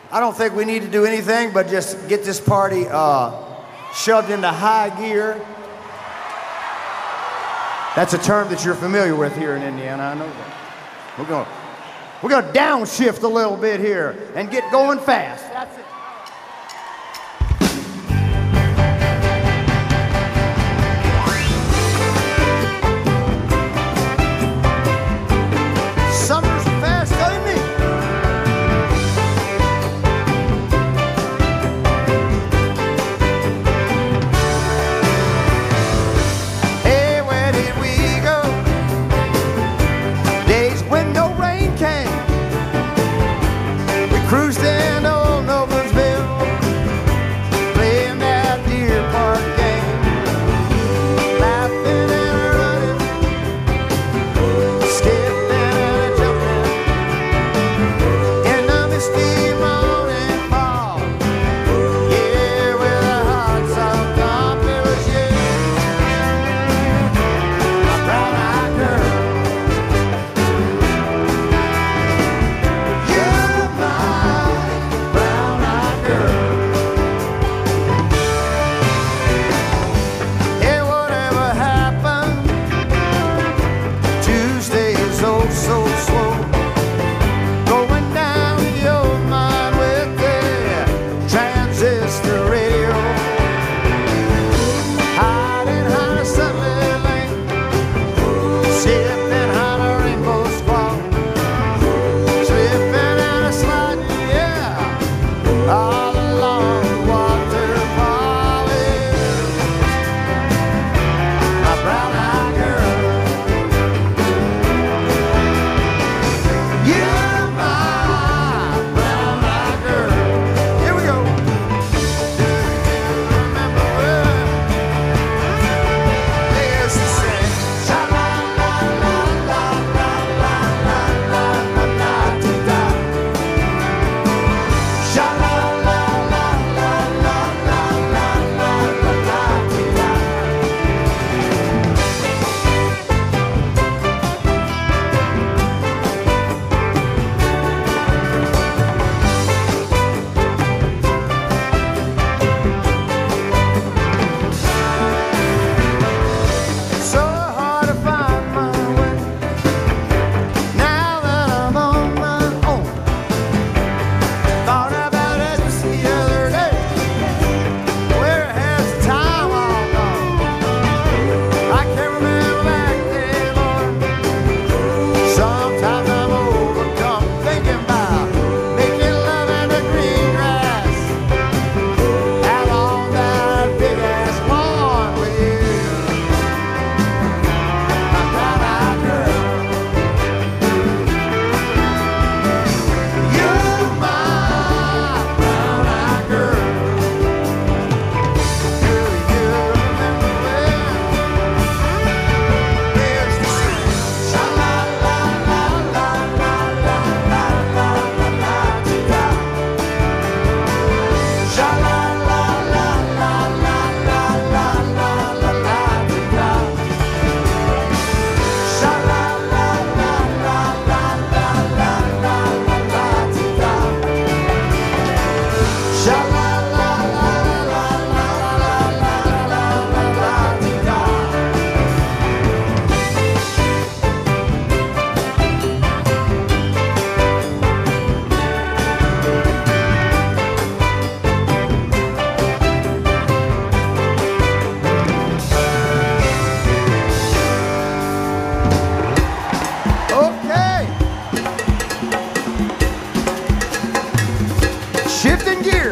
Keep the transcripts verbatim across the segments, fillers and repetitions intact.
I don't think we need to do anything but just get this party uh, shoved into high gear. That's a term that you're familiar with here in Indiana, I know that. We're going we're going to downshift a little bit here and get going fast. That's it. Summer's fast, doesn't it? Hey, where did we go? Days when no rain came. We cruised in old Noblesville, playing that Deer Park game, laughing and running, skipping and jumping in the misty morning fog. Yeah, with a heart so thump, it was you, my brown-eyed girl. You're my brown-eyed girl. Hey, whatever happened? Tuesday is oh so slow. Going down the old mine with the transistor radio. Hiding behind a sunlit lane, sipping behind a rainbow squall, slipping and a sliding, yeah, all along the waterfall. My brown-eyed girl. You're my brown-eyed girl. Here we go. Do you remember when they used to sing, sha la la la la la la la la la la dee da, sha la la la la la la la la la la dee da. It's so hard to find my way now that I'm on my own. Thought about it just the other day. Where has the time all gone? I can't remember back then, Lord. Sometimes I'm overcome thinking about making love in the green grass out on that big ass lawn with you, my brown-eyed girl. You're my brown-eyed girl. Do you remember when they used to sing, sha la la la la la la la la la la dee da, sha la la la la la la la la la la dee da, sha la la la la la la la la la la dee da, sha la la la la la la la la la dee da. Okay. Shifting gears.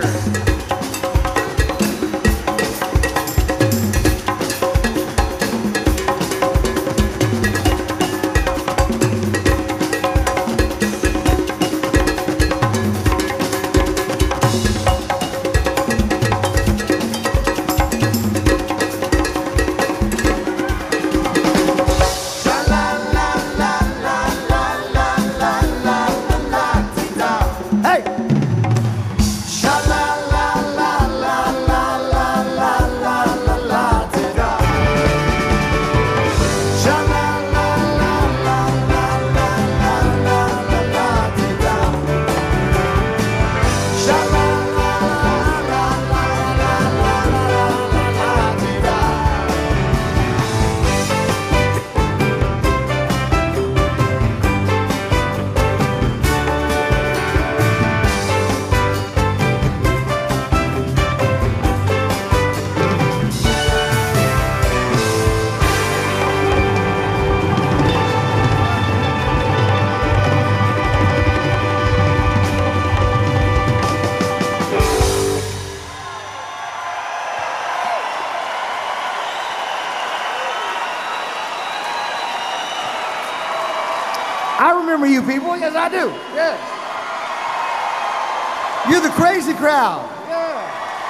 Sha la la la la la la la la la dee da. Hey! Yes, I do. Yes. You're the crazy crowd. Yeah.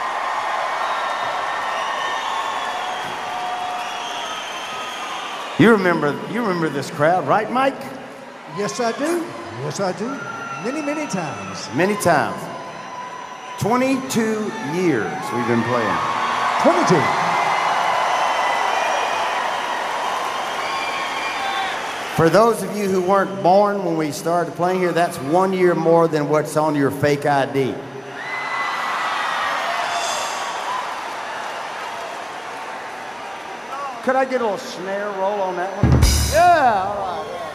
You remember, you remember this crowd, right, Mike? Yes, I do. Yes, I do. Many, many times. Many times. twenty-two years we've been playing. twenty-two. For those of you who weren't born when we started playing here, that's one year more than what's on your fake I D. Could I get a little snare roll on that one? Yeah, all right.